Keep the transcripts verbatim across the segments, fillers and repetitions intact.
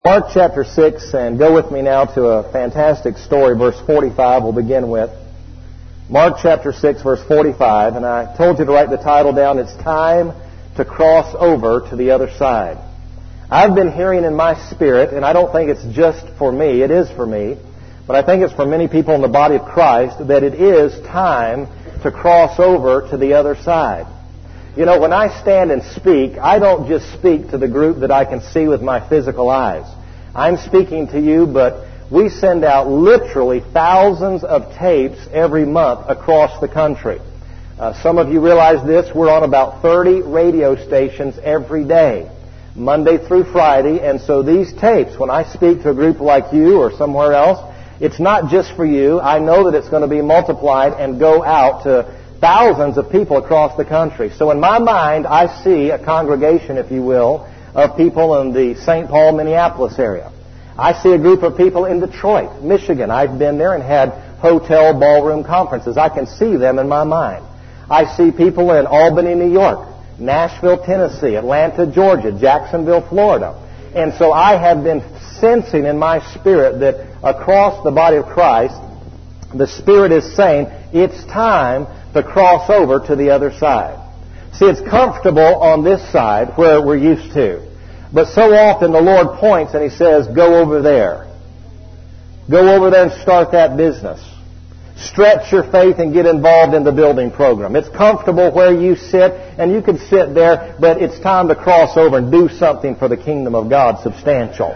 Mark chapter six, and go with me now to a fantastic story, verse forty-five we'll begin with. Mark chapter six, verse forty-five, and I told you to write the title down, It's Time to Cross Over to the Other Side. I've been hearing in my spirit, and I don't think it's just for me, it is for me, but I think it's for many people in the body of Christ, that it is time to cross over to the other side. You know, when I stand and speak, I don't just speak to the group that I can see with my physical eyes. I'm speaking to you, but we send out literally thousands of tapes every month across the country. Uh, some of you realize this. We're on about thirty radio stations every day, Monday through Friday. And so these tapes, when I speak to a group like you or somewhere else, it's not just for you. I know that it's going to be multiplied and go out to thousands of people across the country. So in my mind, I see a congregation, if you will, of people in the Saint Paul, Minneapolis area. I see a group of people in Detroit, Michigan. I've been there and had hotel ballroom conferences. I can see them in my mind. I see people in Albany, New York, Nashville, Tennessee, Atlanta, Georgia, Jacksonville, Florida. And so I have been sensing in my spirit that across the body of Christ, the Spirit is saying, it's time to cross over to the other side. See, it's comfortable on this side where we're used to. But so often the Lord points and He says, go over there. Go over there and start that business. Stretch your faith and get involved in the building program. It's comfortable where you sit, and you can sit there, but it's time to cross over and do something for the kingdom of God substantial.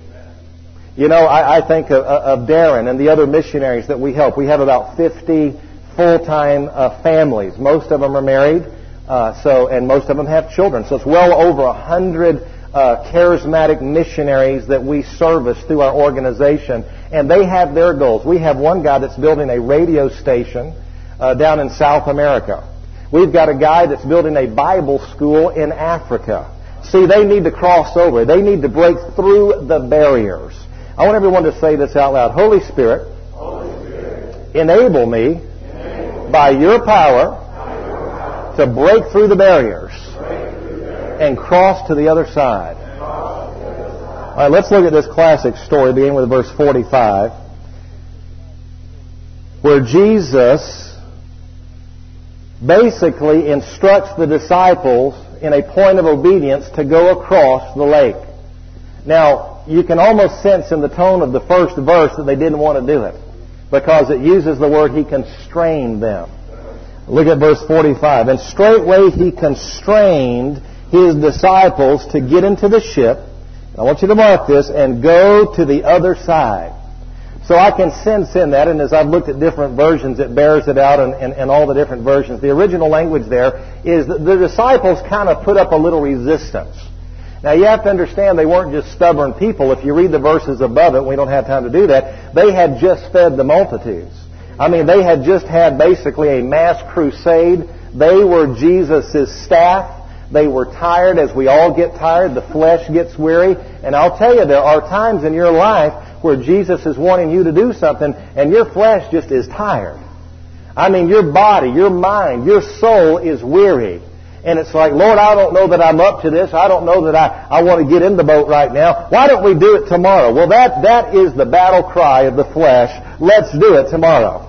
You know, I, I think of, of Darren and the other missionaries that we help. We have about fifty full-time uh, families. Most of them are married, uh, so and most of them have children. So it's well over a hundred uh, charismatic missionaries that we service through our organization, and they have their goals. We have one guy that's building a radio station uh, down in South America. We've got a guy that's building a Bible school in Africa. See, they need to cross over. They need to break through the barriers. I want everyone to say this out loud. Holy Spirit, Holy Spirit, enable me by your power to break through the barriers and cross to the other side. All right, let's look at this classic story, beginning with verse forty-five, where Jesus basically instructs the disciples in a point of obedience to go across the lake. Now, you can almost sense in the tone of the first verse that they didn't want to do it, because it uses the word He constrained them. Look at verse forty-five. And straightway He constrained His disciples to get into the ship. I want you to mark this, and go to the other side. So I can sense in that, and as I've looked at different versions, it bears it out in, in, in all the different versions. The original language there is that the disciples kind of put up a little resistance. Now, you have to understand they weren't just stubborn people. If you read the verses above it, we don't have time to do that, they had just fed the multitudes. I mean, they had just had basically a mass crusade. They were Jesus' staff. They were tired, as we all get tired. The flesh gets weary. And I'll tell you, there are times in your life where Jesus is wanting you to do something, and your flesh just is tired. I mean, your body, your mind, your soul is weary. And it's like, Lord, I don't know that I'm up to this. I don't know that I, I want to get in the boat right now. Why don't we do it tomorrow? Well, that, that is the battle cry of the flesh. Let's do it tomorrow.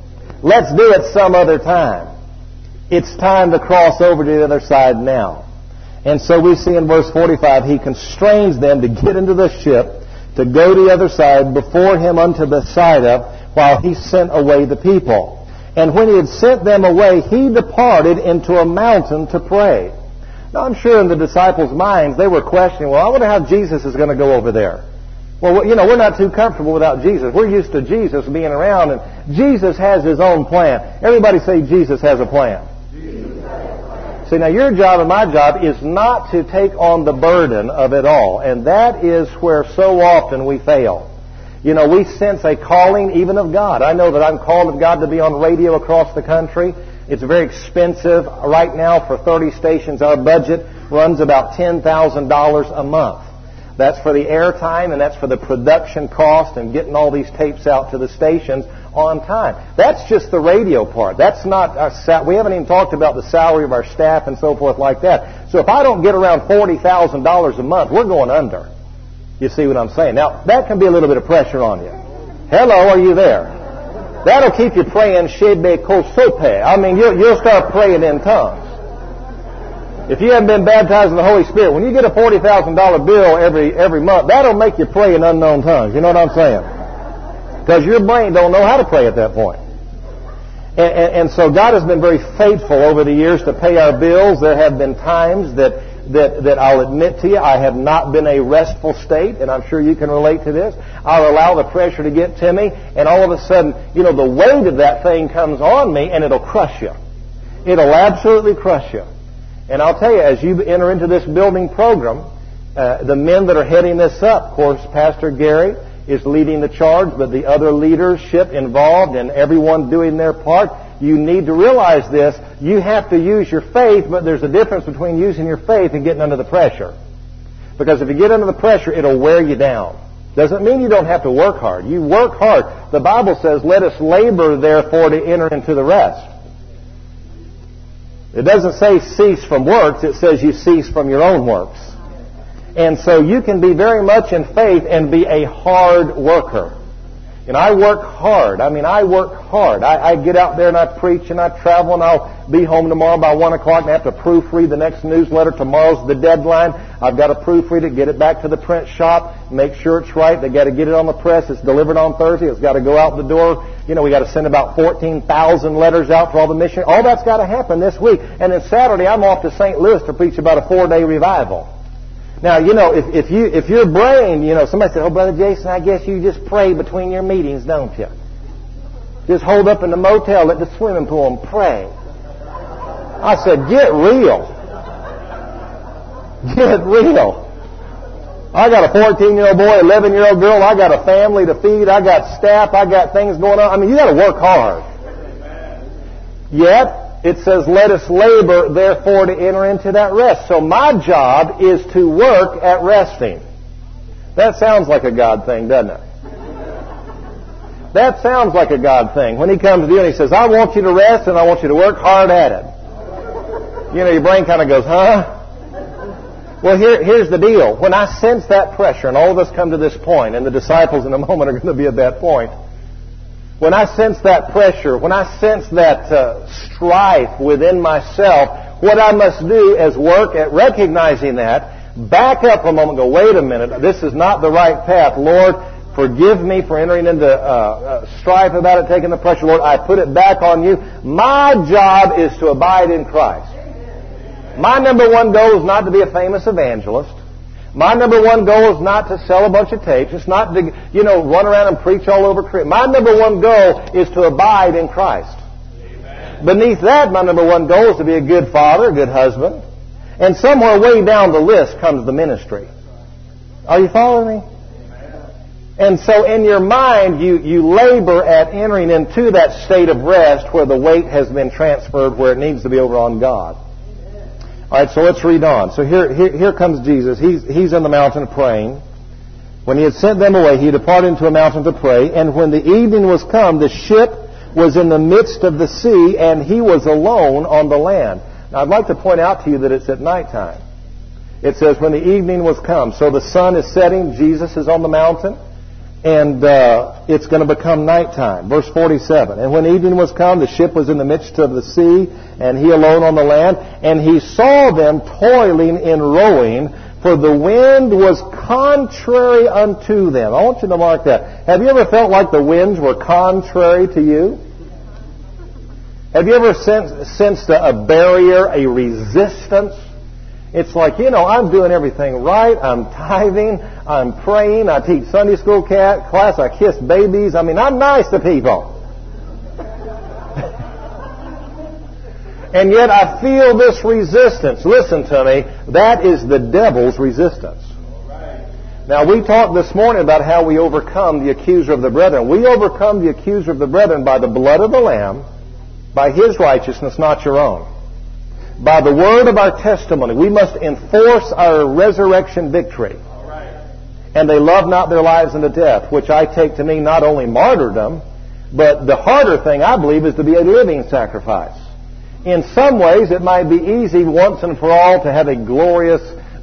Let's do it some other time. It's time to cross over to the other side now. And so we see in verse forty-five, He constrains them to get into the ship, to go to the other side, before Him unto Bethsaida, while He sent away the people. And when He had sent them away, He departed into a mountain to pray. Now, I'm sure in the disciples' minds, they were questioning, well, I wonder how Jesus is going to go over there. Well, you know, we're not too comfortable without Jesus. We're used to Jesus being around, and Jesus has His own plan. Everybody say, Jesus has a plan. Jesus has a plan. See, now your job and my job is not to take on the burden of it all. And that is where so often we fail. You know, we sense a calling even of God. I know that I'm called of God to be on radio across the country. It's very expensive. Right now, for thirty stations, our budget runs about ten thousand dollars a month. That's for the airtime, and that's for the production cost and getting all these tapes out to the stations on time. That's just the radio part. That's not our sal- we haven't even talked about the salary of our staff and so forth like that. So if I don't get around forty thousand dollars a month, we're going under. You see what I'm saying? Now, that can be a little bit of pressure on you. Hello, are you there? That'll keep you praying shebe kosope. I mean, you'll, you'll start praying in tongues. If you haven't been baptized in the Holy Spirit, when you get a forty thousand dollars bill every every month, that'll make you pray in unknown tongues. You know what I'm saying? Because your brain don't know how to pray at that point. And, and, and so God has been very faithful over the years to pay our bills. There have been times that, that, that I'll admit to you, I have not been a restful state, and I'm sure you can relate to this. I'll allow the pressure to get to me, and all of a sudden, you know, the weight of that thing comes on me, and it'll crush you. It'll absolutely crush you. And I'll tell you, as you enter into this building program, uh, the men that are heading this up, of course, Pastor Gary is leading the charge, but the other leadership involved and everyone doing their part, you need to realize this. You have to use your faith, but there's a difference between using your faith and getting under the pressure. Because if you get under the pressure, it'll wear you down. Doesn't mean you don't have to work hard. You work hard. The Bible says, let us labor, therefore, to enter into the rest. It doesn't say cease from works. It says you cease from your own works. And so you can be very much in faith and be a hard worker. And I work hard. I mean, I work hard. I, I get out there and I preach and I travel, and I'll be home tomorrow by one o'clock and have to proofread the next newsletter. Tomorrow's the deadline. I've got to proofread it, get it back to the print shop, make sure it's right. They've got to get it on the press. It's delivered on Thursday. It's got to go out the door. You know, we got to send about fourteen thousand letters out for all the missionaries. All that's got to happen this week. And then Saturday, I'm off to Saint Louis to preach about a four-day revival. Now, you know, if, if you if your brain, you know, somebody said, oh, Brother Jason, I guess you just pray between your meetings, don't you? Just hold up in the motel at the swimming pool and pray. I said, get real. Get real. I got a fourteen-year-old boy, eleven-year-old girl. I got a family to feed. I got staff. I got things going on. I mean, you got to work hard. Yet, it says, let us labor, therefore, to enter into that rest. So my job is to work at resting. That sounds like a God thing, doesn't it? That sounds like a God thing. When He comes to you and He says, I want you to rest and I want you to work hard at it. You know, your brain kind of goes, huh? Well, here, here's the deal. When I sense that pressure, and all of us come to this point, and the disciples in a moment are going to be at that point, when I sense that pressure, when I sense that uh, strife within myself, what I must do is work at recognizing that, back up a moment and go, wait a minute, this is not the right path. Lord, forgive me for entering into uh, uh, strife about it, taking the pressure. Lord, I put it back on you. My job is to abide in Christ. My number one goal is not to be a famous evangelist. My number one goal is not to sell a bunch of tapes. It's not to, you know, run around and preach all over Christ. My number one goal is to abide in Christ. Amen. Beneath that, my number one goal is to be a good father, a good husband. And somewhere way down the list comes the ministry. Are you following me? Amen. And so in your mind, you, you labor at entering into that state of rest where the weight has been transferred where it needs to be over on God. All right, so let's read on. So here, here, here comes Jesus. He's, he's on the mountain praying. When He had sent them away, He departed into a mountain to pray. And when the evening was come, the ship was in the midst of the sea, and He was alone on the land. Now, I'd like to point out to you that it's at nighttime. It says, when the evening was come. So the sun is setting. Jesus is on the mountain. And uh, it's going to become nighttime. Verse forty-seven. And when evening was come, the ship was in the midst of the sea, and He alone on the land. And He saw them toiling in rowing, for the wind was contrary unto them. I want you to mark that. Have you ever felt like the winds were contrary to you? Have you ever sensed, sensed a, a barrier, a resistance? It's like, you know, I'm doing everything right. I'm tithing. I'm praying. I teach Sunday school cat class. I kiss babies. I mean, I'm nice to people. And yet I feel this resistance. Listen to me. That is the devil's resistance. Now, we talked this morning about how we overcome the accuser of the brethren. We overcome the accuser of the brethren by the blood of the Lamb, by His righteousness, not your own. By the word of our testimony. We must enforce our resurrection victory. And they love not their lives unto death, which I take to mean not only martyrdom, but the harder thing, I believe, is to be a living sacrifice. In some ways, it might be easy once and for all to have a glorious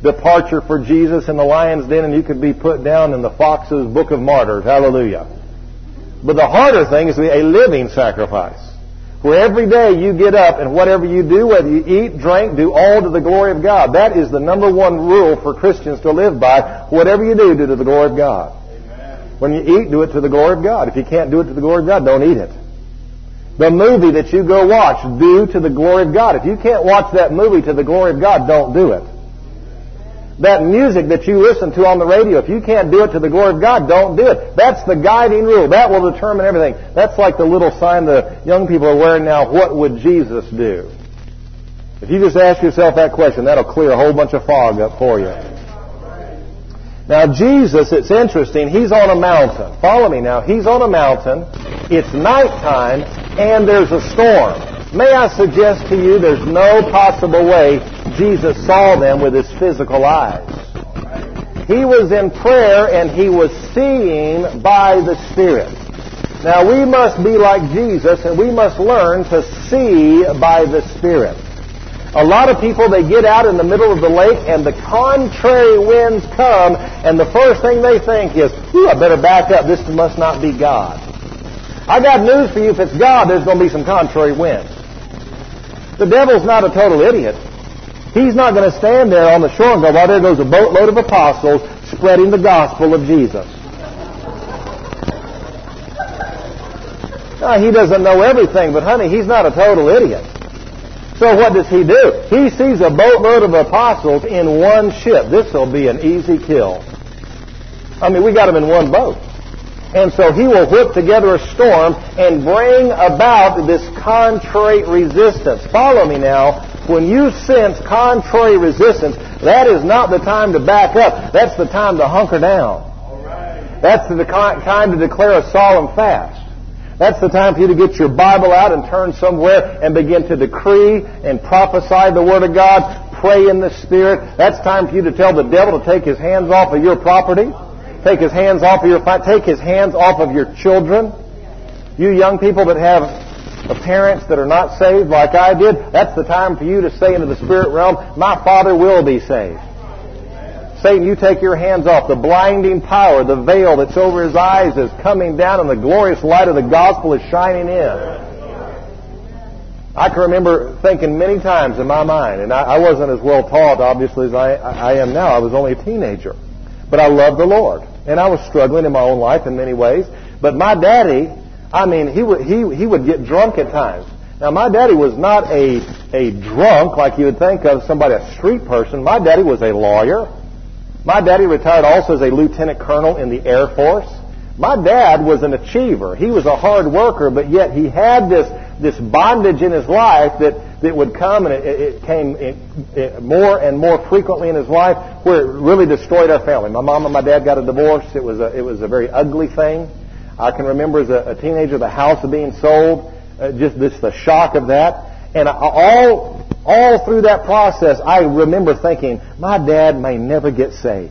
departure for Jesus in the lion's den, and you could be put down in the fox's book of martyrs. Hallelujah. But the harder thing is to be a living sacrifice, where every day you get up and whatever you do, whether you eat, drink, do all to the glory of God. That is the number one rule for Christians to live by. Whatever you do, do to the glory of God. Amen. When you eat, do it to the glory of God. If you can't do it to the glory of God, don't eat it. The movie that you go watch, do to the glory of God. If you can't watch that movie to the glory of God, don't do it. That music that you listen to on the radio, if you can't do it to the glory of God, don't do it. That's the guiding rule. That will determine everything. That's like the little sign the young people are wearing now, what would Jesus do? If you just ask yourself that question, that'll clear a whole bunch of fog up for you. Now Jesus, it's interesting, He's on a mountain. Follow me now. He's on a mountain. It's nighttime, and there's a storm. May I suggest to you there's no possible way Jesus saw them with His physical eyes. He was in prayer and He was seeing by the Spirit. Now we must be like Jesus and we must learn to see by the Spirit. A lot of people, they get out in the middle of the lake and the contrary winds come, and the first thing they think is, "Ooh, I better back up. This must not be God." I got news for you. If it's God, there's going to be some contrary winds. The devil's not a total idiot. He's not going to stand there on the shore and go, "Well, there goes a boatload of apostles spreading the gospel of Jesus." No, he doesn't know everything, but honey, he's not a total idiot. So what does he do? He sees a boatload of apostles in one ship. This will be an easy kill. I mean, we got them in one boat. And so he will whip together a storm and bring about this contrary resistance. Follow me now. When you sense contrary resistance, that is not the time to back up. That's the time to hunker down. All right. That's the time to declare a solemn fast. That's the time for you to get your Bible out and turn somewhere and begin to decree and prophesy the Word of God. Pray in the Spirit. That's time for you to tell the devil to take his hands off of your property. Take his hands off of your fight. Take his hands off of your children. You young people that have parents that are not saved like I did, that's the time for you to say into the spirit realm, "My father will be saved." Satan, you take your hands off. The blinding power, the veil that's over his eyes is coming down and the glorious light of the gospel is shining in. I can remember thinking many times in my mind, and I, I wasn't as well taught, obviously, as I, I am now. I was only a teenager. But I loved the Lord. And I was struggling in my own life in many ways. But my daddy, I mean, he would, he, he would get drunk at times. Now, my daddy was not a, a drunk like you would think of somebody, a street person. My daddy was a lawyer. My daddy retired also as a lieutenant colonel in the Air Force. My dad was an achiever. He was a hard worker, but yet he had this, this bondage in his life that, that would come, and it, it came it, it, more and more frequently in his life, where it really destroyed our family. My mom and my dad got a divorce. It was a, it was a very ugly thing. I can remember as a, a teenager the house being sold, uh, just this the shock of that. And all, all through that process, I remember thinking, my dad may never get saved.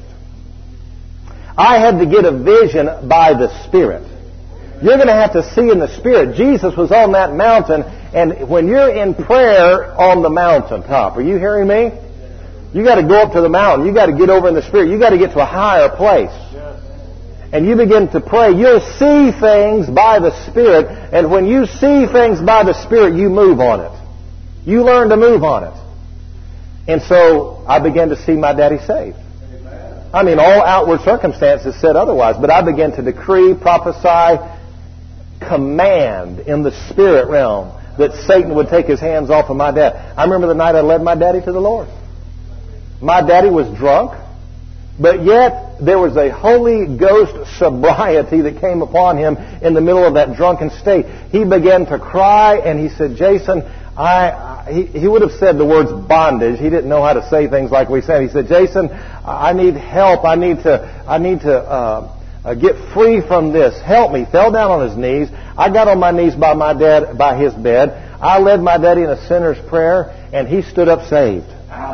I had to get a vision by the Spirit. You're going to have to see in the Spirit. Jesus was on that mountain, and when you're in prayer on the mountaintop, are you hearing me? You got to go up to the mountain. You got to get over in the Spirit. You got to get to a higher place. And you begin to pray. You'll see things by the Spirit, and when you see things by the Spirit, you move on it. You learn to move on it. And so I began to see my daddy saved. I mean, all outward circumstances said otherwise, but I began to decree, prophesy, command in the spirit realm that Satan would take his hands off of my dad. I remember the night I led my daddy to the Lord. My daddy was drunk, but yet there was a Holy Ghost sobriety that came upon him in the middle of that drunken state. He began to cry, and he said, Jason, I, he, he would have said the words bondage. He didn't know how to say things like we said. He said, Jason, I need help. I need to, I need to uh, uh, get free from this. Help me. Fell down on his knees. I got on my knees by my dad, by his bed. I led my daddy in a sinner's prayer, and he stood up saved.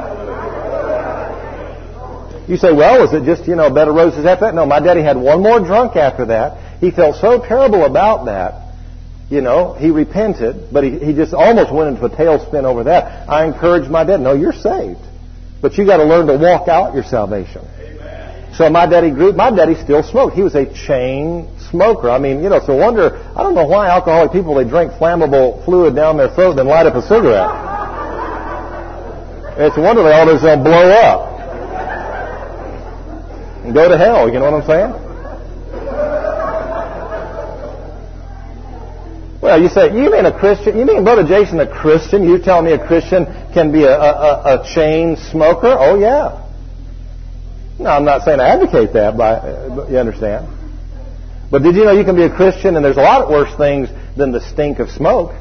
You say, well, was it just, you know, a bed of roses after that? No, my daddy had one more drunk after that. He felt so terrible about that. You know, he repented, but he, he just almost went into a tailspin over that. I encouraged my dad, no, you're saved. But you got to learn to walk out your salvation. Amen. So my daddy grew, my daddy still smoked. He was a chain smoker. I mean, you know, so wonder, I don't know why alcoholic people, they drink flammable fluid down their throat and then light up a cigarette. It's a wonder they all just don't blow up and go to hell. You know what I'm saying? Well, you say, you mean a Christian? You mean, Brother Jason, a Christian? You tell me a Christian can be a, a, a chain smoker? Oh, yeah. No, I'm not saying I advocate that, but you understand. But did you know you can be a Christian and there's a lot worse things than the stink of smoke?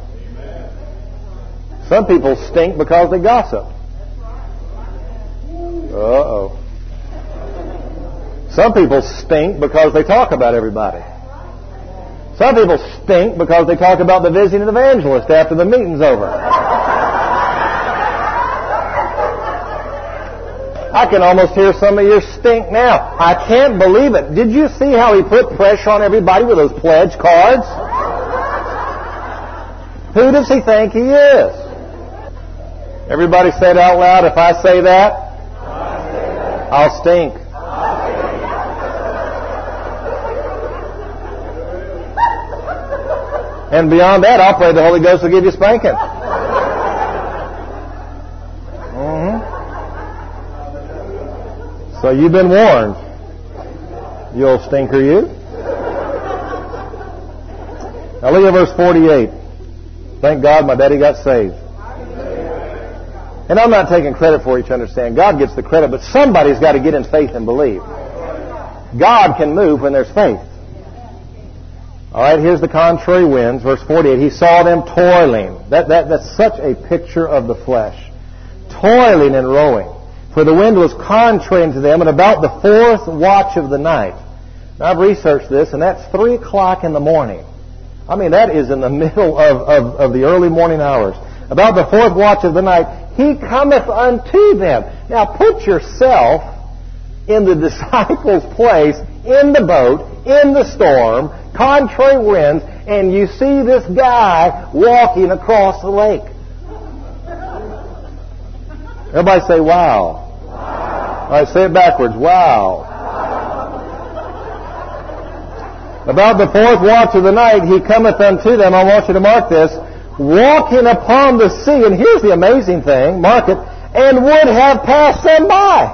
Some people stink because they gossip. Uh-oh. Some people stink because they talk about everybody. Some people stink because they talk about the visiting evangelist after the meeting's over. I can almost hear some of your stink now. I can't believe it. Did you see how he put pressure on everybody with those pledge cards? Who does he think he is? Everybody say it out loud. If I say that, I'll stink. And beyond that, I'll pray the Holy Ghost will give you spanking. Mm-hmm. So you've been warned. You old stinker, you. Now look at verse forty-eight. Thank God my daddy got saved. And I'm not taking credit for it, you understand. God gets the credit, but somebody's got to get in faith and believe. God can move when there's faith. All right, here's the contrary winds. Verse forty-eight, he saw them toiling. That, that, that's such a picture of the flesh. Toiling and rowing. For the wind was contrary to them, and about the fourth watch of the night. Now, I've researched this, and that's three o'clock in the morning. I mean, that is in the middle of, of, of the early morning hours. About the fourth watch of the night, he cometh unto them. Now, put yourself in the disciples' place, in the boat, in the storm, contrary winds, and you see this guy walking across the lake. Everybody say, wow. Wow. All right, say it backwards. Wow. Wow. About the fourth watch of the night, he cometh unto them. I want you to mark this. Walking upon the sea. And here's the amazing thing. Mark it. And would have passed them by.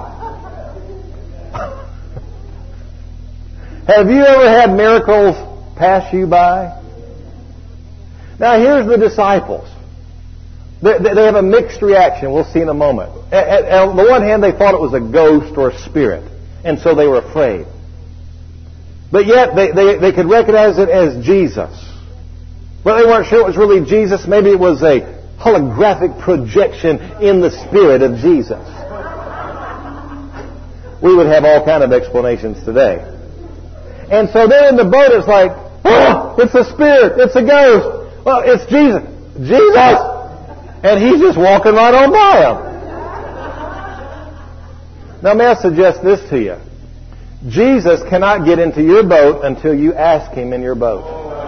Have you ever had miracles pass you by? Now here's the disciples. They, they have a mixed reaction. We'll see in a moment. On the one hand, they thought it was a ghost or a spirit, and so they were afraid. But yet, they, they, they could recognize it as Jesus. Well, they weren't sure it was really Jesus. Maybe it was a holographic projection in the spirit of Jesus. We would have all kind of explanations today. And so they're in the boat. It's like, oh, it's a spirit. It's a ghost. Well, it's Jesus. Jesus! And he's just walking right on by them. Now, may I suggest this to you? Jesus cannot get into your boat until you ask him in your boat.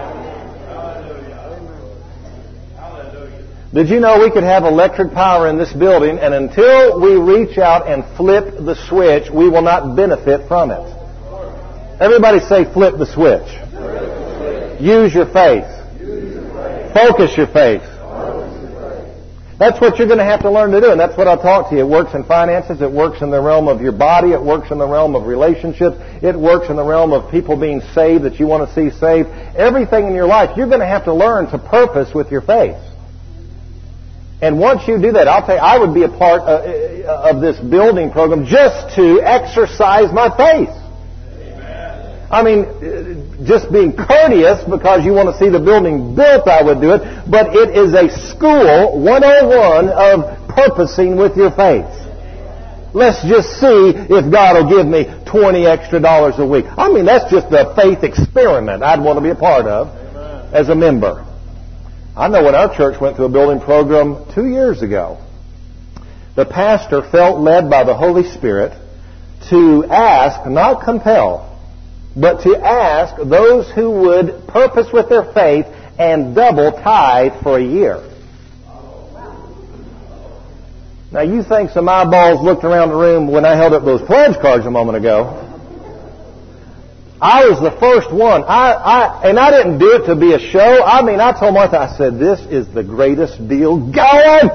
Did you know we could have electric power in this building, and until we reach out and flip the switch, we will not benefit from it? Everybody say, flip the switch. Use your faith. Focus your faith. That's what you're going to have to learn to do, and that's what I'll talk to you. It works in finances. It works in the realm of your body. It works in the realm of relationships. It works in the realm of people being saved that you want to see saved. Everything in your life, you're going to have to learn to purpose with your faith. And once you do that, I'll tell you, I would be a part of this building program just to exercise my faith. I mean, just being courteous because you want to see the building built, I would do it. But it is a school one oh one of purposing with your faith. Let's just see if God will give me twenty extra dollars a week. I mean, that's just a faith experiment I'd want to be a part of as a member. I know when our church went through a building program two years ago, the pastor felt led by the Holy Spirit to ask, not compel, but to ask those who would purpose with their faith and double tithe for a year. Now, you think some eyeballs looked around the room when I held up those pledge cards a moment ago. I was the first one. I, I, and I didn't do it to be a show. I mean, I told Martha, I said, this is the greatest deal going.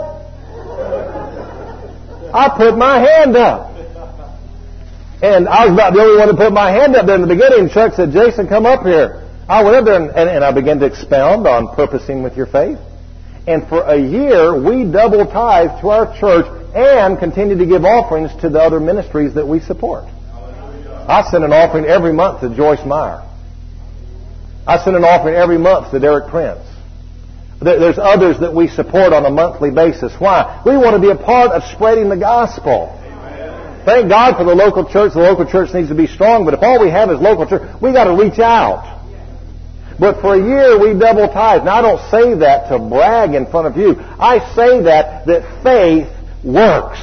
I put my hand up. And I was about the only one to put my hand up there in the beginning. And Chuck said, Jason, come up here. I went up there and, and, and I began to expound on purposing with your faith. And for a year, we double tithed to our church and continued to give offerings to the other ministries that we support. I send an offering every month to Joyce Meyer. I send an offering every month to Derek Prince. There's others that we support on a monthly basis. Why? We want to be a part of spreading the gospel. Amen. Thank God for the local church. The local church needs to be strong, but if all we have is local church, we got to reach out. But for a year, we double tithed. Now, I don't say that to brag in front of you. I say that that faith works.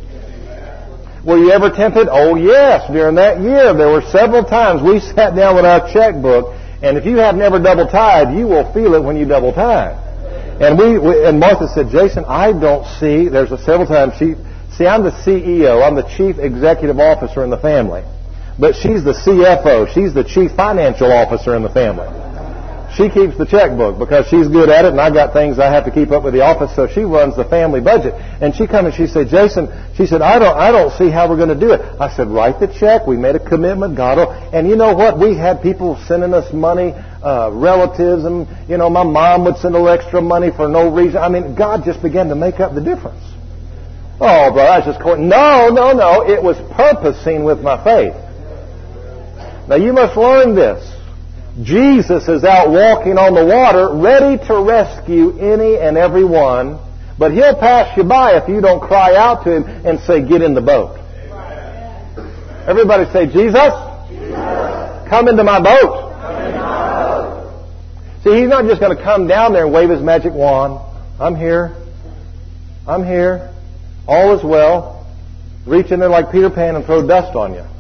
Were you ever tempted? Oh, yes. During that year, there were several times we sat down with our checkbook, and if you have never double tithed, you will feel it when you double tithe. And we, we and Martha said, Jason, I don't see. There's a several times she. See, I'm the C E O. I'm the chief executive officer in the family, but she's the C F O. She's the chief financial officer in the family. She keeps the checkbook because she's good at it, and I got things I have to keep up with the office, so she runs the family budget. And she come and she said, Jason, she said, I don't I don't see how we're going to do it. I said, write the check. We made a commitment, God will. And you know what? We had people sending us money, uh, relatives, and, you know, my mom would send a little extra money for no reason. I mean, God just began to make up the difference. Oh, brother, I was just quoting. No, no, no. It was purposing with my faith. Now, you must learn this. Jesus is out walking on the water, ready to rescue any and every one, but He'll pass you by if you don't cry out to Him and say, get in the boat. Amen. Everybody say, Jesus, Jesus. Come into my boat. Come into my boat. See, He's not just going to come down there and wave His magic wand. I'm here. I'm here. All is well. Reach in there like Peter Pan and throw dust on you.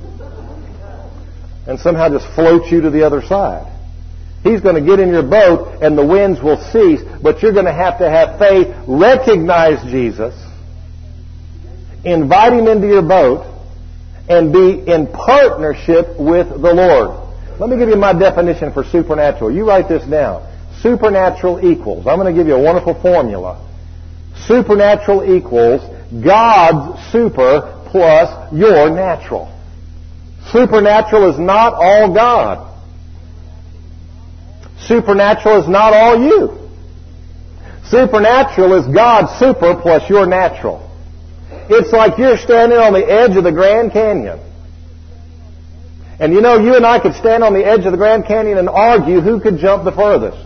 And somehow just float you to the other side. He's going to get in your boat and the winds will cease, but you're going to have to have faith, recognize Jesus, invite Him into your boat, and be in partnership with the Lord. Let me give you my definition for supernatural. You write this down. Supernatural equals. I'm going to give you a wonderful formula. Supernatural equals God's super plus your natural. Supernatural is not all God. Supernatural is not all you. Supernatural is God's super plus your natural. It's like you're standing on the edge of the Grand Canyon. And you know, you and I could stand on the edge of the Grand Canyon and argue who could jump the furthest.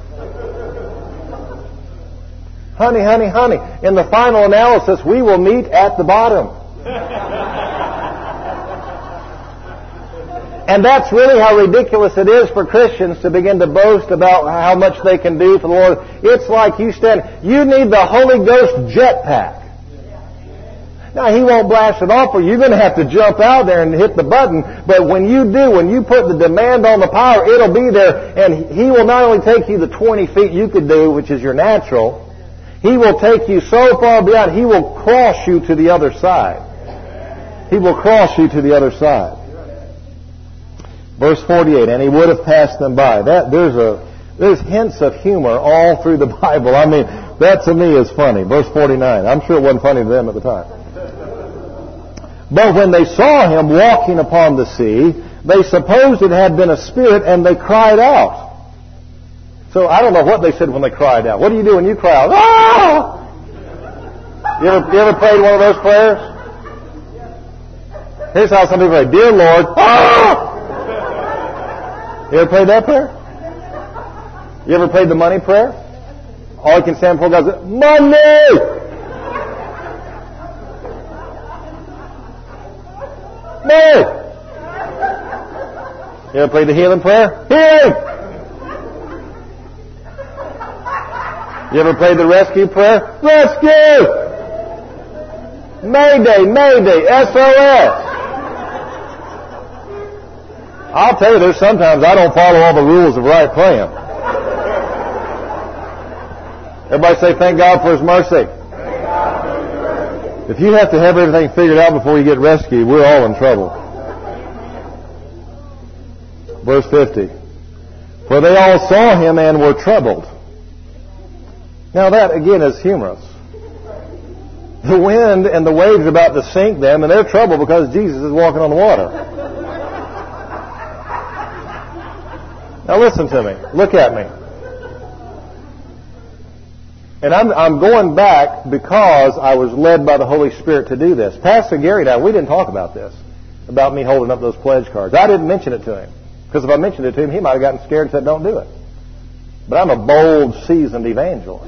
Honey, honey, honey, in the final analysis, we will meet at the bottom. And that's really how ridiculous it is for Christians to begin to boast about how much they can do for the Lord. It's like you stand, you need the Holy Ghost jetpack. Now, He won't blast it off for you. You're going to have to jump out there and hit the button. But when you do, when you put the demand on the power, it'll be there. And He will not only take you the twenty feet you could do, which is your natural, He will take you so far beyond, He will cross you to the other side. He will cross you to the other side. Verse forty-eight, and He would have passed them by. That there's a there's hints of humor all through the Bible. I mean, that to me is funny. Verse forty-nine. I'm sure it wasn't funny to them at the time. But when they saw Him walking upon the sea, they supposed it had been a spirit, and they cried out. So I don't know what they said when they cried out. What do you do when you cry out? Ah! You ever, you ever prayed one of those prayers? Here's how some people pray. Dear Lord, ah! You ever prayed that prayer? You ever prayed the money prayer? All you can stand before God is, money! Money! You ever prayed the healing prayer? Healing! You ever prayed the rescue prayer? Rescue! Mayday, Mayday, S O S. I'll tell you, there's sometimes I don't follow all the rules of right praying. Everybody say, thank God for His mercy. If you have to have everything figured out before you get rescued, we're all in trouble. Verse fifty. For they all saw him and were troubled. Now that, again, is humorous. The wind and the waves are about to sink them, and they're troubled because Jesus is walking on the water. Now listen to me. Look at me. And I'm, I'm going back because I was led by the Holy Spirit to do this. Pastor Gary and I, we didn't talk about this, about me holding up those pledge cards. I didn't mention it to him. Because if I mentioned it to him, he might have gotten scared and said, don't do it. But I'm a bold, seasoned evangelist.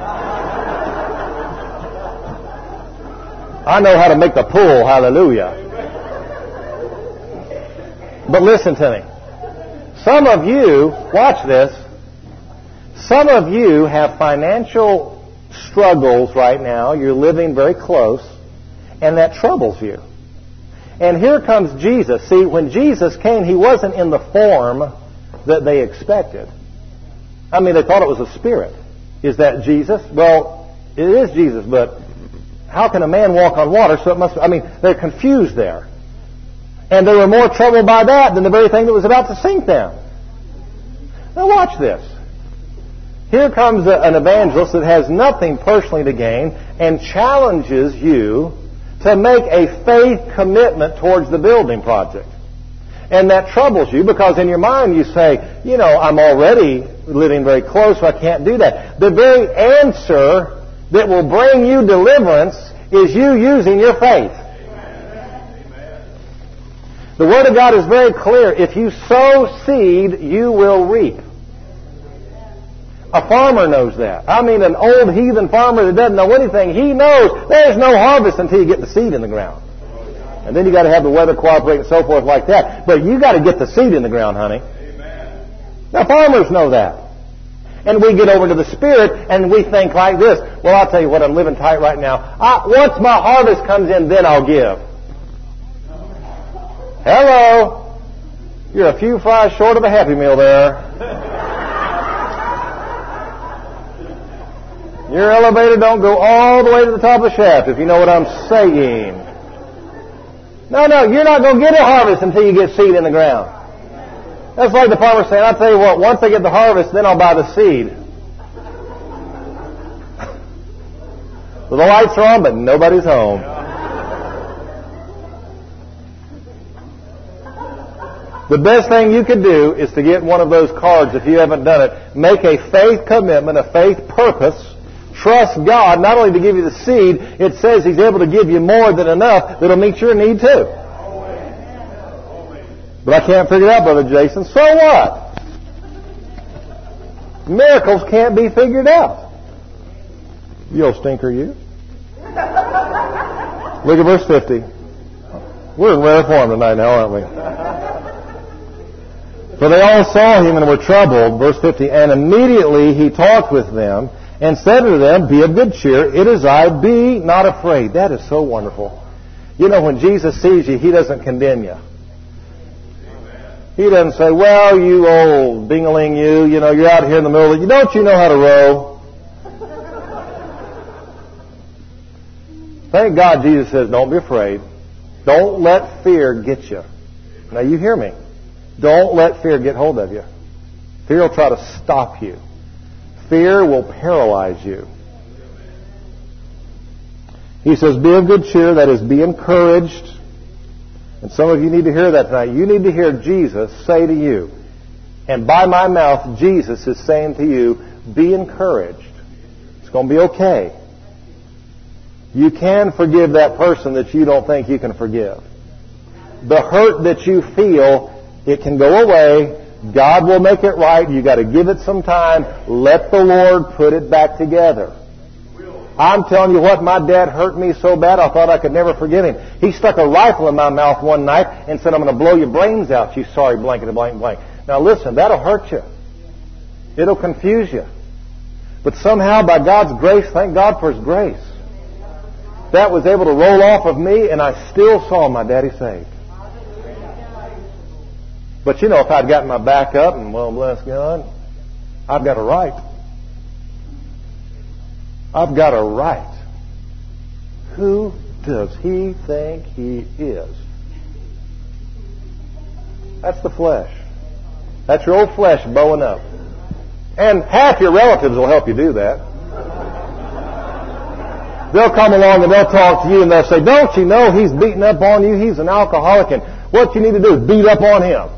I know how to make the pull, hallelujah. But listen to me. Some of you, watch this, some of you have financial struggles right now. You're living very close, and that troubles you. And here comes Jesus. See, when Jesus came, He wasn't in the form that they expected. I mean, they thought it was a spirit. Is that Jesus? Well, it is Jesus, but how can a man walk on water? So it must, I mean, they're confused there. And they were more troubled by that than the very thing that was about to sink them. Now watch this. Here comes a, an evangelist that has nothing personally to gain and challenges you to make a faith commitment towards the building project. And that troubles you because in your mind you say, you know, I'm already living very close, so I can't do that. The very answer that will bring you deliverance is you using your faith. The Word of God is very clear. If you sow seed, you will reap. A farmer knows that. I mean, an old heathen farmer that doesn't know anything, he knows there's no harvest until you get the seed in the ground. And then you got to have the weather cooperate and so forth like that. But you got to get the seed in the ground, honey. Amen. Now, farmers know that. And we get over to the Spirit and we think like this. Well, I'll tell you what, I'm living tight right now. I, once my harvest comes in, then I'll give. Hello. You're a few fries short of a Happy Meal there. Your elevator don't go all the way to the top of the shaft, if you know what I'm saying. No, no, you're not going to get a harvest until you get seed in the ground. That's like the farmer saying, I'll tell you what, once I get the harvest, then I'll buy the seed. Well, the lights are on, but nobody's home. The best thing you could do is to get one of those cards if you haven't done it. Make a faith commitment, a faith purpose. Trust God not only to give you the seed, it says He's able to give you more than enough that'll meet your need too. But I can't figure it out, Brother Jason. So what? Miracles can't be figured out. You old stinker, you. Look at verse fifty. We're in rare form tonight now, aren't we? For they all saw Him and were troubled. Verse fifty. And immediately He talked with them and said to them, be of good cheer. It is I. Be not afraid. That is so wonderful. You know, when Jesus sees you, He doesn't condemn you. He doesn't say, well, you old ding-a-ling you, you know, you're out here in the middle of it. Don't you know how to row? Thank God Jesus says, don't be afraid. Don't let fear get you. Now you hear me. Don't let fear get hold of you. Fear will try to stop you. Fear will paralyze you. He says, be of good cheer, that is, be encouraged. And some of you need to hear that tonight. You need to hear Jesus say to you, and by my mouth, Jesus is saying to you, be encouraged. It's going to be okay. You can forgive that person that you don't think you can forgive. The hurt that you feel, it can go away. God will make it right. You got to give it some time. Let the Lord put it back together. I'm telling you what, my dad hurt me so bad I thought I could never forgive him. He stuck a rifle in my mouth one night and said, I'm going to blow your brains out, you sorry blankety blank blank. Now listen, that'll hurt you. It'll confuse you. But somehow by God's grace, thank God for His grace, that was able to roll off of me and I still saw my daddy saved. But you know, if I'd gotten my back up and, well, bless God, I've got a right. I've got a right. Who does he think he is? That's the flesh. That's your old flesh bowing up. And half your relatives will help you do that. They'll come along and they'll talk to you and they'll say, don't you know he's beating up on you? He's an alcoholic and what you need to do is beat up on him.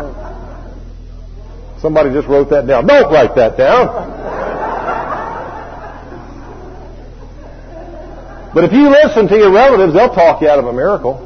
Somebody just wrote that down. Don't write that down. But if you listen to your relatives, they'll talk you out of a miracle.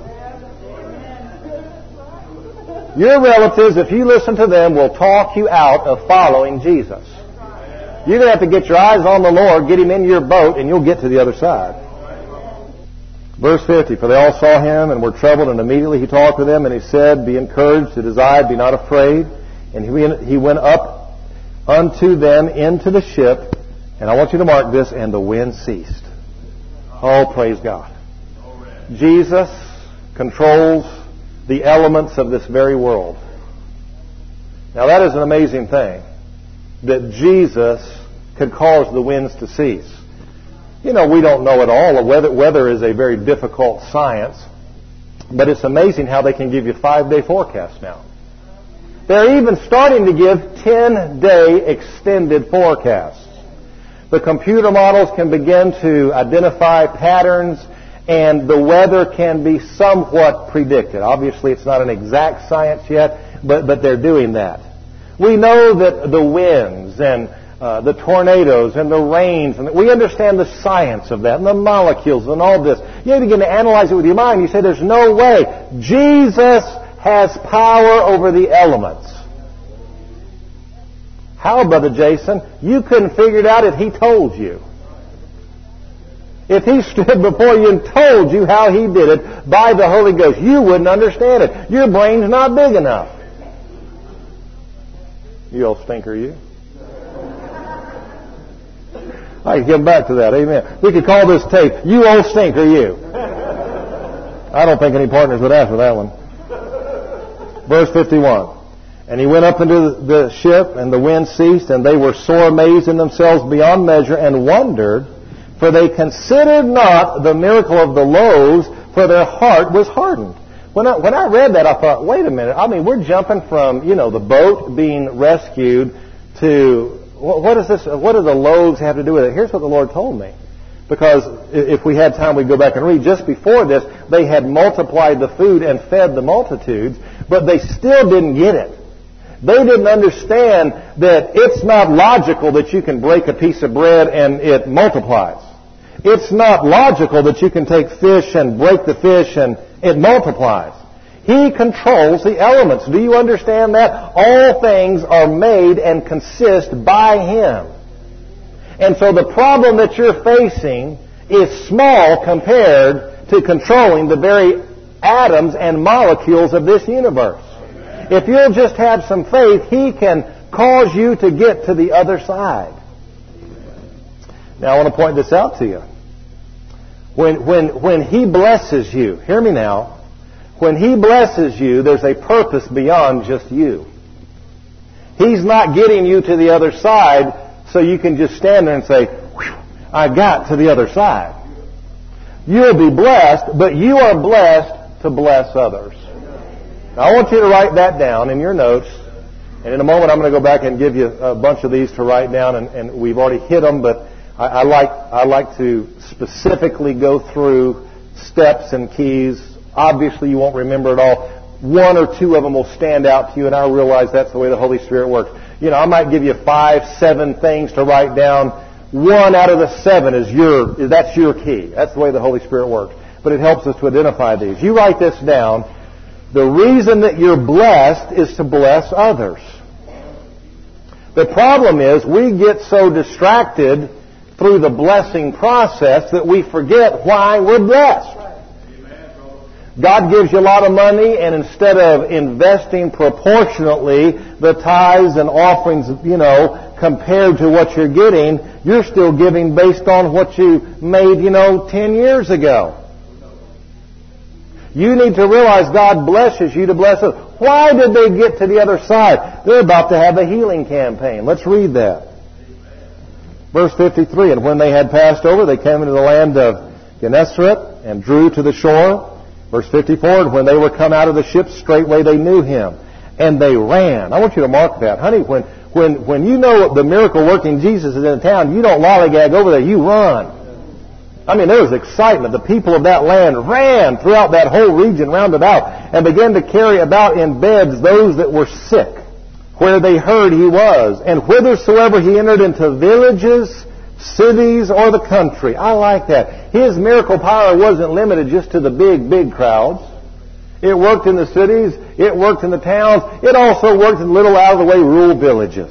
Your relatives, if you listen to them, will talk you out of following Jesus. You're going to have to get your eyes on the Lord, get Him in your boat, and you'll get to the other side. Verse fifty, for they all saw him and were troubled, and immediately he talked with them, and he said, be encouraged, it is I, be not afraid. And he went up unto them into the ship, and I want you to mark this, and the wind ceased. Oh, praise God. Jesus controls the elements of this very world. Now that is an amazing thing, that Jesus could cause the winds to cease. You know, we don't know at all. Weather, weather is a very difficult science, but it's amazing how they can give you five-day forecasts now. They're even starting to give ten-day extended forecasts. The computer models can begin to identify patterns, and the weather can be somewhat predicted. Obviously, it's not an exact science yet, but, but they're doing that. We know that the winds and uh, the tornadoes and the rains, and we understand the science of that and the molecules and all this. You begin to analyze it with your mind. You say, there's no way. Jesus has power over the elements. How, Brother Jason? You couldn't figure it out if He told you. If He stood before you and told you how He did it by the Holy Ghost, you wouldn't understand it. Your brain's not big enough. You old stinker, you. I can get back to that. Amen. We could call this tape, you old stinker, you. I don't think any partners would ask for that one. Verse fifty-one. And he went up into the ship, and the wind ceased, and they were sore amazed in themselves beyond measure, and wondered, for they considered not the miracle of the loaves, for their heart was hardened. When I, when I read that, I thought, wait a minute. I mean, we're jumping from, you know, the boat being rescued to, what is this? What do the loaves have to do with it? Here's what the Lord told me. Because if we had time, we'd go back and read. Just before this, they had multiplied the food and fed the multitudes, but they still didn't get it. They didn't understand that it's not logical that you can break a piece of bread and it multiplies. It's not logical that you can take fish and break the fish and it multiplies. He controls the elements. Do you understand that? All things are made and consist by Him. And so the problem that you're facing is small compared to controlling the very atoms and molecules of this universe. If you'll just have some faith, He can cause you to get to the other side. Now I want to point this out to you. When, when, when He blesses you, hear me now, when He blesses you, there's a purpose beyond just you. He's not getting you to the other side so you can just stand there and say, I got to the other side. You'll be blessed, but you are blessed to bless others. Now, I want you to write that down in your notes. And in a moment, I'm going to go back and give you a bunch of these to write down. And, and we've already hit them, but I, I like I like to specifically go through steps and keys. Obviously, you won't remember it all. One or two of them will stand out to you, and I realize that's the way the Holy Spirit works. You know, I might give you five, seven things to write down. One out of the seven is your, that's your key. That's the way the Holy Spirit works. But it helps us to identify these. You write this down. The reason that you're blessed is to bless others. The problem is we get so distracted through the blessing process that we forget why we're blessed. God gives you a lot of money, and instead of investing proportionately the tithes and offerings, you know, compared to what you're getting, you're still giving based on what you made, you know, ten years ago. You need to realize God blesses you to bless us. Why did they get to the other side? They're about to have a healing campaign. Let's read that. Verse fifty-three, and when they had passed over, they came into the land of Gennesaret, and drew to the shore. Verse fifty-four, and when they were come out of the ship, straightway they knew him, and they ran. I want you to mark that. Honey, when, when, when you know the miracle-working Jesus is in town, you don't lollygag over there, you run. I mean, there was excitement. The people of that land ran throughout that whole region round about and began to carry about in beds those that were sick, where they heard he was. And whithersoever he entered into villages, cities, or the country. I like that. His miracle power wasn't limited just to the big, big crowds. It worked in the cities. It worked in the towns. It also worked in little out-of-the-way rural villages.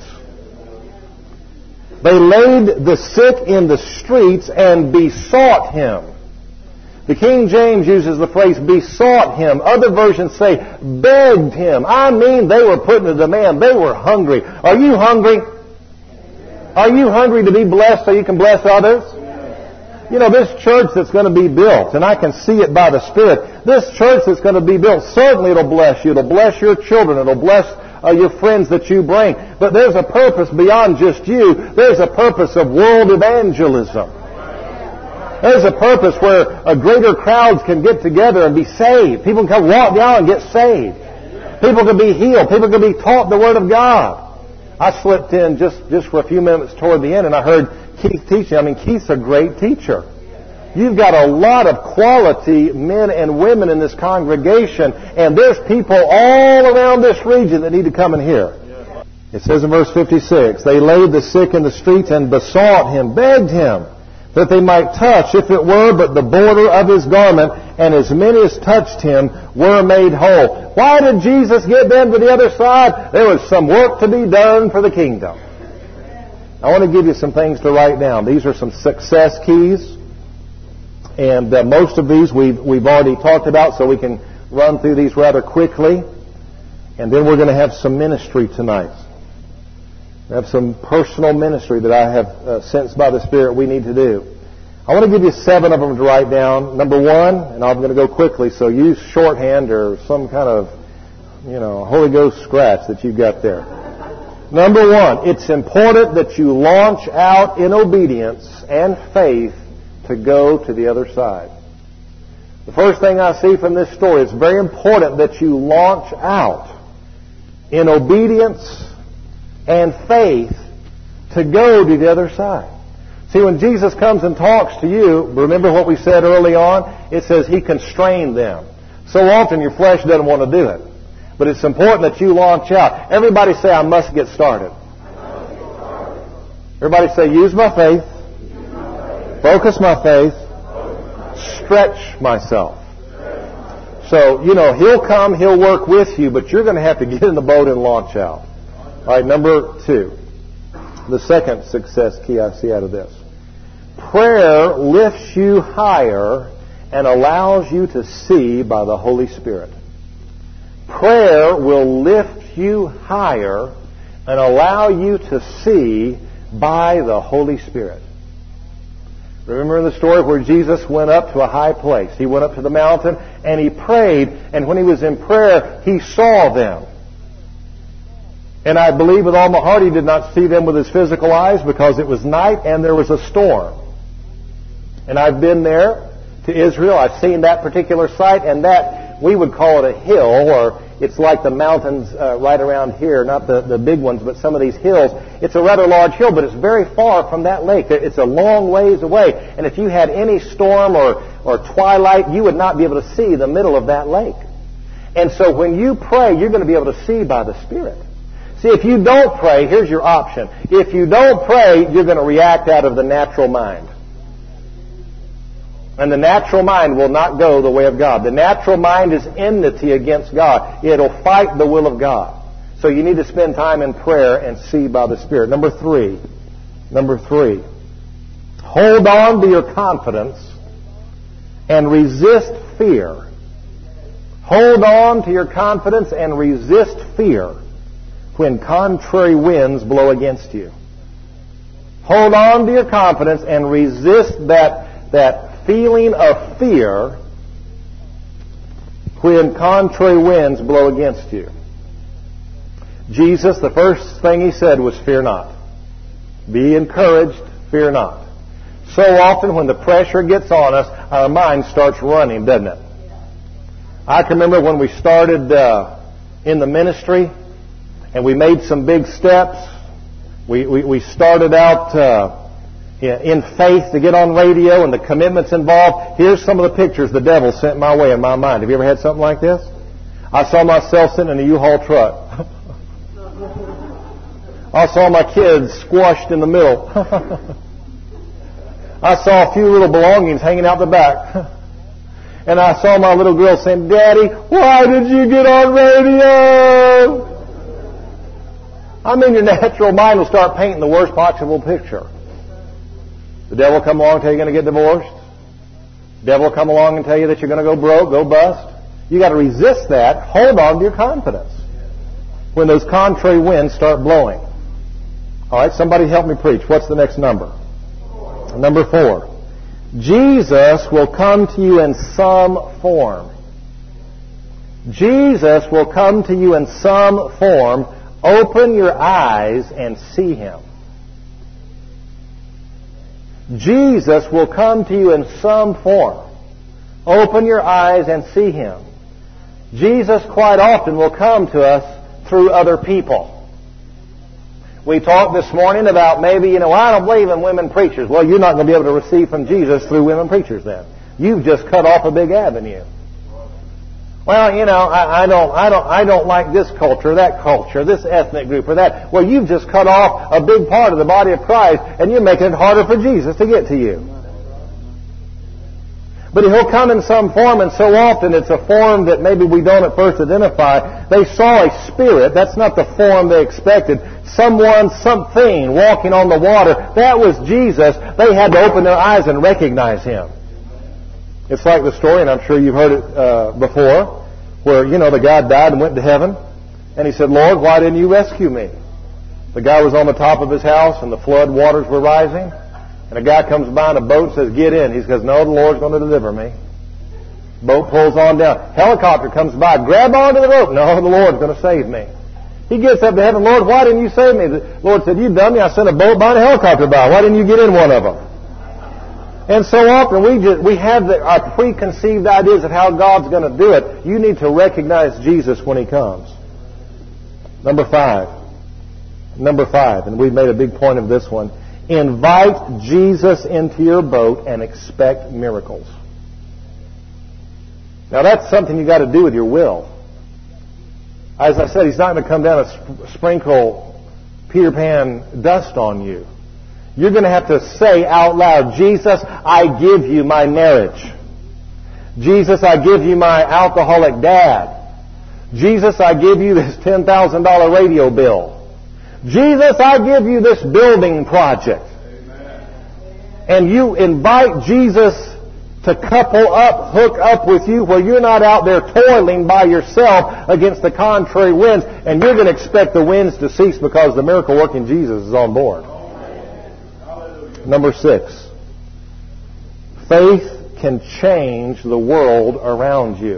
They laid the sick in the streets and besought him. The King James uses the phrase besought him. Other versions say begged him. I mean, they were putting a demand. They were hungry. Are you hungry? Are you hungry to be blessed so you can bless others? You know, this church that's going to be built, and I can see it by the Spirit, this church that's going to be built, certainly it'll bless you. It'll bless your children. It'll bless uh, your friends that you bring. But there's a purpose beyond just you. There's a purpose of world evangelism. There's a purpose where uh, greater crowds can get together and be saved. People can come walk down and get saved. People can be healed. People can be taught the Word of God. I slipped in just, just for a few minutes toward the end, and I heard Keith teaching. I mean, Keith's a great teacher. You've got a lot of quality men and women in this congregation, and there's people all around this region that need to come and hear. It says in verse fifty-six, they laid the sick in the streets and besought him, begged him, that they might touch, if it were but the border of his garment, and as many as touched him were made whole. Why did Jesus get them to the other side? There was some work to be done for the kingdom. I want to give you some things to write down. These are some success keys, and uh, most of these we've, we've already talked about, so we can run through these rather quickly. And then we're going to have some ministry tonight. We have some personal ministry that I have uh, sensed by the Spirit we need to do. I want to give you seven of them to write down. Number one, and I'm going to go quickly, so use shorthand or some kind of, you know, Holy Ghost scratch that you've got there. Number one, it's important that you launch out in obedience and faith to go to the other side. The first thing I see from this story, it's very important that you launch out in obedience and faith to go to the other side. See, when Jesus comes and talks to you, remember what we said early on? It says He constrained them. So often your flesh doesn't want to do it. But it's important that you launch out. Everybody say, I must get started. Everybody say, use my faith, focus my faith, stretch myself. So, you know, He'll come, He'll work with you, but you're going to have to get in the boat and launch out. All right, number two. The second success key I see out of this. Prayer lifts you higher and allows you to see by the Holy Spirit. Prayer will lift you higher and allow you to see by the Holy Spirit. Remember in the story where Jesus went up to a high place. He went up to the mountain and He prayed, and when He was in prayer, He saw them. And I believe with all my heart He did not see them with His physical eyes because it was night and there was a storm. And I've been there to Israel. I've seen that particular site, and that, we would call it a hill, or it's like the mountains uh, right around here, not the, the big ones, but some of these hills. It's a rather large hill, but it's very far from that lake. It's a long ways away. And if you had any storm or, or twilight, you would not be able to see the middle of that lake. And so when you pray, you're going to be able to see by the Spirit. See, if you don't pray, here's your option. If you don't pray, you're going to react out of the natural mind. And the natural mind will not go the way of God. The natural mind is enmity against God. It'll fight the will of God. So you need to spend time in prayer and see by the Spirit. Number three. Number three. Hold on to your confidence and resist fear. Hold on to your confidence and resist fear when contrary winds blow against you. Hold on to your confidence and resist that, that feeling of fear when contrary winds blow against you. Jesus, the first thing He said was, fear not. Be encouraged, fear not. So often when the pressure gets on us, our mind starts running, doesn't it? I can remember when we started uh, in the ministry and we made some big steps. We, we, we started out uh, in faith to get on radio and the commitments involved. Here's some of the pictures the devil sent my way in my mind. Have you ever had something like this? I saw myself sitting in a U-Haul truck. I saw my kids squashed in the middle. I saw a few little belongings hanging out the back. And I saw my little girl saying, "Daddy, why did you get on radio?" I mean, your natural mind will start painting the worst possible picture. The devil will come along and tell you you're going to get divorced. The devil will come along and tell you that you're going to go broke, go bust. You got to resist that. Hold on to your confidence when those contrary winds start blowing. All right, somebody help me preach. What's the next number? Four. Number four. Jesus will come to you in some form. Jesus will come to you in some form. Open your eyes and see Him. Jesus will come to you in some form. Open your eyes and see Him. Jesus quite often will come to us through other people. We talked this morning about maybe, you know, I don't believe in women preachers. Well, you're not going to be able to receive from Jesus through women preachers then. You've just cut off a big avenue. Well, you know, I, I don't, I don't, I don't like this culture, that culture, this ethnic group or that. Well, you've just cut off a big part of the body of Christ, and you're making it harder for Jesus to get to you. But He'll come in some form, and so often it's a form that maybe we don't at first identify. They saw a spirit. That's not the form they expected. Someone, something walking on the water. That was Jesus. They had to open their eyes and recognize Him. It's like the story, and I'm sure you've heard it uh, before, where, you know, the guy died and went to heaven. And he said, "Lord, why didn't you rescue me?" The guy was on the top of his house, and the flood waters were rising. And a guy comes by in a boat and says, "Get in." He says, "No, the Lord's going to deliver me." Boat pulls on down. Helicopter comes by. "Grab onto the rope." "No, the Lord's going to save me." He gets up to heaven. "Lord, why didn't you save me?" The Lord said, "You dummy, I sent a boat by and a helicopter by. Why didn't you get in one of them?" And so often we just, we have the, our preconceived ideas of how God's going to do it. You need to recognize Jesus when He comes. Number five. Number five, and we've made a big point of this one. Invite Jesus into your boat and expect miracles. Now that's something you got to do with your will. As I said, He's not going to come down and sp- sprinkle Peter Pan dust on you. You're going to have to say out loud, "Jesus, I give you my marriage. Jesus, I give you my alcoholic dad. Jesus, I give you this ten thousand dollars radio bill. Jesus, I give you this building project." Amen. And you invite Jesus to couple up, hook up with you where you're not out there toiling by yourself against the contrary winds, and you're going to expect the winds to cease because the miracle-working Jesus is on board. Number six, faith can change the world around you.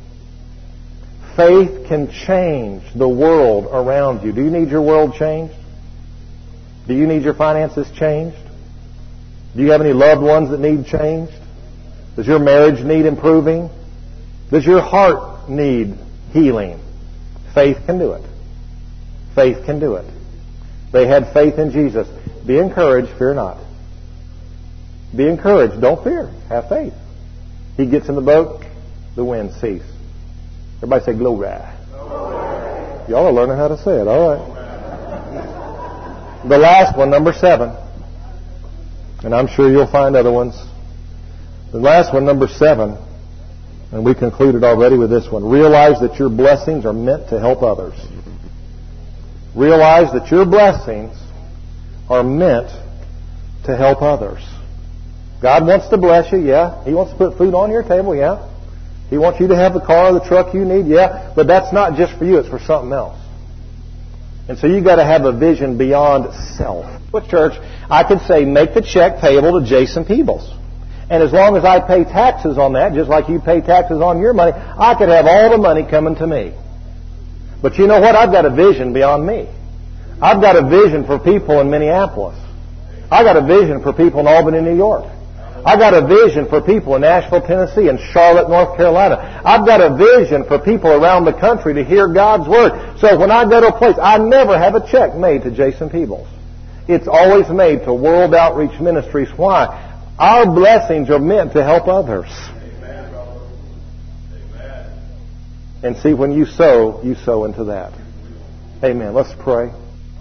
Faith can change the world around you. Do you need your world changed? Do you need your finances changed? Do you have any loved ones that need changed? Does your marriage need improving? Does your heart need healing? Faith can do it. Faith can do it. They had faith in Jesus. Be encouraged, fear not. Be encouraged, don't fear. Have faith. He gets in the boat, the winds cease. Everybody say glory. Glory. Y'all are learning how to say it. All right. The last one, number seven. And I'm sure you'll find other ones. The last one, number seven. And we concluded already with this one. Realize that your blessings are meant to help others. Realize that your blessings are meant to help others. God wants to bless you, yeah. He wants to put food on your table, yeah. He wants you to have the car or the truck you need, yeah. But that's not just for you, it's for something else. And so you've got to have a vision beyond self. With church, I could say, make the check payable to Jason Peebles. And as long as I pay taxes on that, just like you pay taxes on your money, I could have all the money coming to me. But you know what? I've got a vision beyond me. I've got a vision for people in Minneapolis. I got a vision for people in Albany, New York. I got a vision for people in Nashville, Tennessee, and Charlotte, North Carolina. I've got a vision for people around the country to hear God's Word. So when I go to a place, I never have a check made to Jason Peebles. It's always made to World Outreach Ministries. Why? Our blessings are meant to help others. Amen, brother. Amen. And see, when you sow, you sow into that. Amen. Let's pray.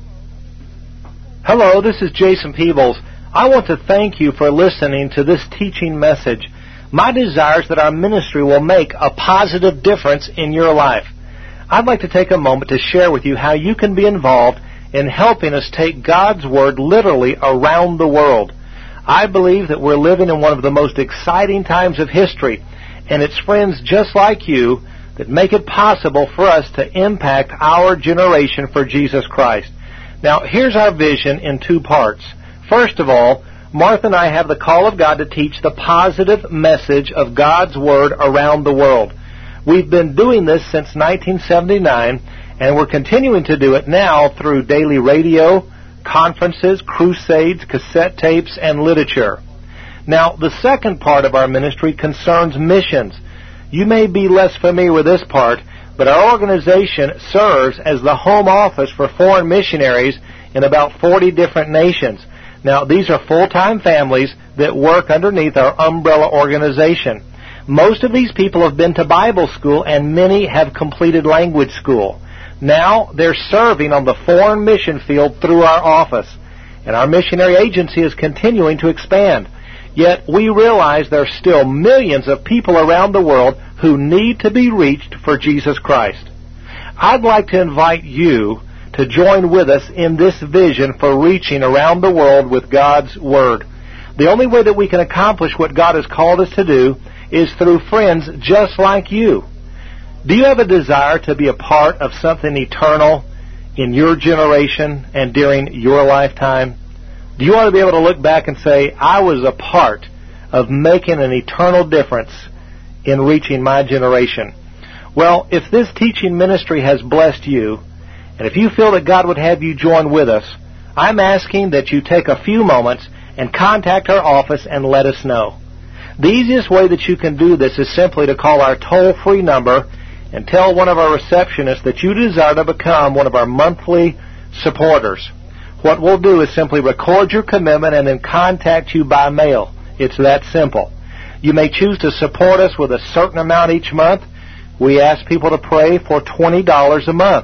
Hello, this is Jason Peebles. I want to thank you for listening to this teaching message. My desire is that our ministry will make a positive difference in your life. I'd like to take a moment to share with you how you can be involved in helping us take God's Word literally around the world. I believe that we're living in one of the most exciting times of history, and it's friends just like you that make it possible for us to impact our generation for Jesus Christ. Now, here's our vision in two parts. First of all, Martha and I have the call of God to teach the positive message of God's Word around the world. We've been doing this since nineteen seventy-nine, and we're continuing to do it now through daily radio, conferences, crusades, cassette tapes, and literature. Now, the second part of our ministry concerns missions. You may be less familiar with this part, but our organization serves as the home office for foreign missionaries in about forty different nations. Now, these are full-time families that work underneath our umbrella organization. Most of these people have been to Bible school, and many have completed language school. Now, they're serving on the foreign mission field through our office, and our missionary agency is continuing to expand. Yet, we realize there are still millions of people around the world who need to be reached for Jesus Christ. I'd like to invite you to join with us in this vision for reaching around the world with God's Word. The only way that we can accomplish what God has called us to do is through friends just like you. Do you have a desire to be a part of something eternal in your generation and during your lifetime? Do you want to be able to look back and say, I was a part of making an eternal difference in reaching my generation? Well, if this teaching ministry has blessed you, and if you feel that God would have you join with us, I'm asking that you take a few moments and contact our office and let us know. The easiest way that you can do this is simply to call our toll-free number and tell one of our receptionists that you desire to become one of our monthly supporters. What we'll do is simply record your commitment and then contact you by mail. It's that simple. You may choose to support us with a certain amount each month. We ask people to pray for twenty dollars a month.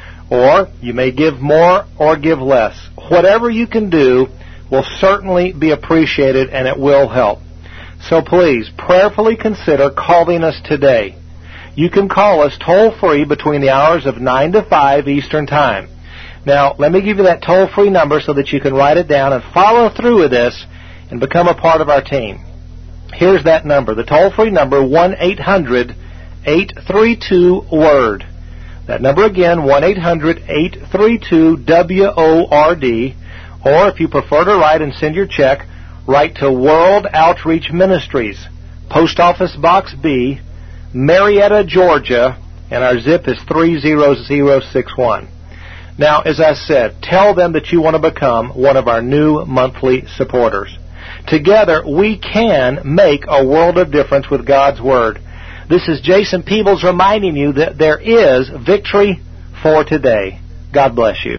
Or you may give more or give less. Whatever you can do will certainly be appreciated, and it will help. So please, prayerfully consider calling us today. You can call us toll-free between the hours of nine to five Eastern Time. Now, let me give you that toll-free number so that you can write it down and follow through with this and become a part of our team. Here's that number, the toll-free number, one eight hundred eight three two WORD. That number again, one eight hundred eight three two W O R D. Or if you prefer to write and send your check, write to World Outreach Ministries, Post Office Box B, Marietta, Georgia, and our zip is three zero zero six one. Now, as I said, tell them that you want to become one of our new monthly supporters. Together, we can make a world of difference with God's Word. This is Jason Peebles reminding you that there is victory for today. God bless you.